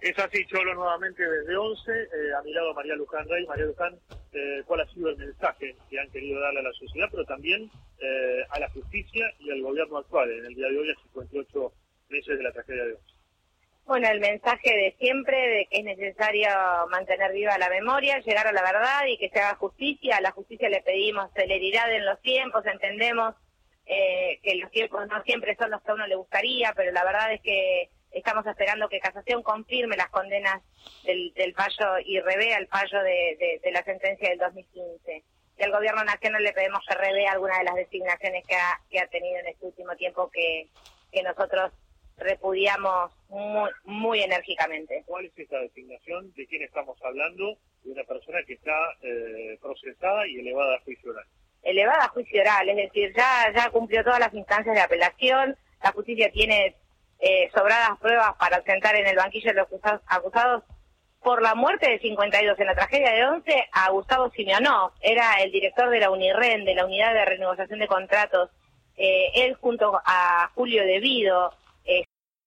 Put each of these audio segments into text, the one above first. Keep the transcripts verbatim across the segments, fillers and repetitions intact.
Es así, Cholo, nuevamente desde once, eh, a mi lado María Luján Rey. María Luján, eh, ¿cuál ha sido el mensaje que han querido darle a la sociedad, pero también eh, a la justicia y al gobierno actual en el día de hoy, a cincuenta y ocho meses de la tragedia de once? Bueno, el mensaje de siempre, de que es necesario mantener viva la memoria, llegar a la verdad y que se haga justicia. A la justicia le pedimos celeridad en los tiempos, entendemos eh, que los tiempos no siempre son los que a uno le gustaría, pero la verdad es que estamos esperando que Casación confirme las condenas del, del fallo y revea el fallo de, de, de la sentencia del dos mil quince. Y al Gobierno Nacional le pedimos que revea algunas de las designaciones que ha, que ha tenido en este último tiempo que, que nosotros repudiamos muy, muy enérgicamente. ¿Cuál es esta designación? ¿De quién estamos hablando? De una persona que está eh, procesada y elevada a juicio oral. Elevada a juicio oral, es decir, ya, ya cumplió todas las instancias de apelación, la justicia tiene Eh, sobradas pruebas para sentar en el banquillo de los acusados, acusados por la muerte de cincuenta y dos en la tragedia de once a Gustavo Simeonov, era el director de la UNIREN, de la Unidad de Renegociación de Contratos. Eh, él junto a Julio Devido eh,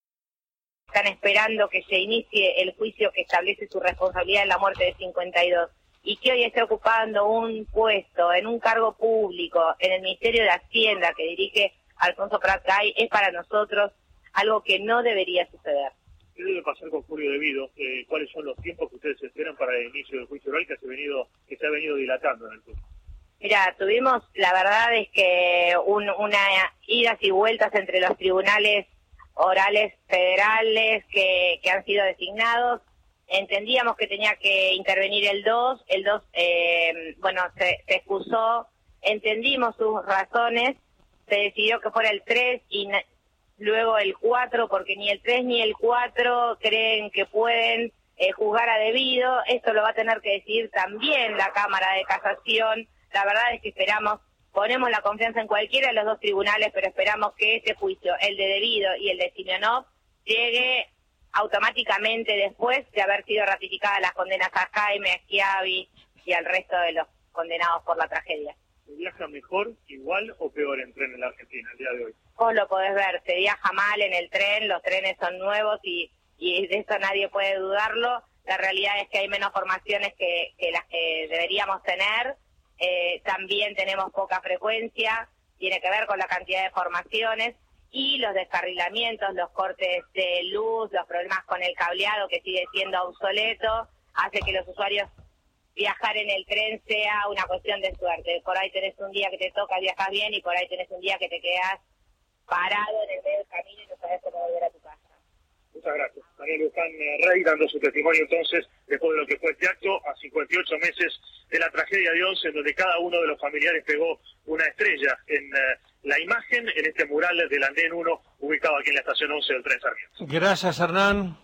están esperando que se inicie el juicio que establece su responsabilidad en la muerte de cincuenta y dos, y que hoy esté ocupando un puesto en un cargo público en el Ministerio de Hacienda que dirige Alfonso Prat Gay es para nosotros algo que no debería suceder. ¿Qué debe pasar con Julio Devido? Eh, ¿Cuáles son los tiempos que ustedes esperan para el inicio del juicio oral que se ha venido, que se ha venido dilatando en el juicio? Mira, tuvimos, la verdad es que un, una idas y vueltas entre los tribunales orales federales que, que han sido designados. Entendíamos que tenía que intervenir el dos, el dos, eh, bueno, se, se excusó, entendimos sus razones, se decidió que fuera el tres y luego el cuatro, porque ni el tres ni el cuatro creen que pueden eh, juzgar a Devido. Esto lo va a tener que decidir también la Cámara de Casación. La verdad es que esperamos, ponemos la confianza en cualquiera de los dos tribunales, pero esperamos que ese juicio, el de Devido y el de Simeonov, llegue automáticamente después de haber sido ratificadas las condenas a Jaime, a Schiavi y al resto de los condenados por la tragedia. ¿Se viaja mejor, igual o peor en tren en la Argentina el día de hoy? Vos lo podés ver, se viaja mal en el tren, los trenes son nuevos y, y de eso nadie puede dudarlo. La realidad es que hay menos formaciones que, que las que deberíamos tener. Eh, también tenemos poca frecuencia, tiene que ver con la cantidad de formaciones y los descarrilamientos, los cortes de luz, los problemas con el cableado que sigue siendo obsoleto, hace que los usuarios viajar en el tren sea una cuestión de suerte. Por ahí tenés un día que te toca, viajas bien, y por ahí tenés un día que te quedás parado en el medio del camino y no sabés cómo volver a tu casa. Muchas gracias. María Luján Rey dando su testimonio entonces, después de lo que fue este acto, a cincuenta y ocho meses de la tragedia de once, en donde cada uno de los familiares pegó una estrella en uh, la imagen, en este mural del andén uno, ubicado aquí en la estación once del tren Sarmiento. Gracias, Hernán.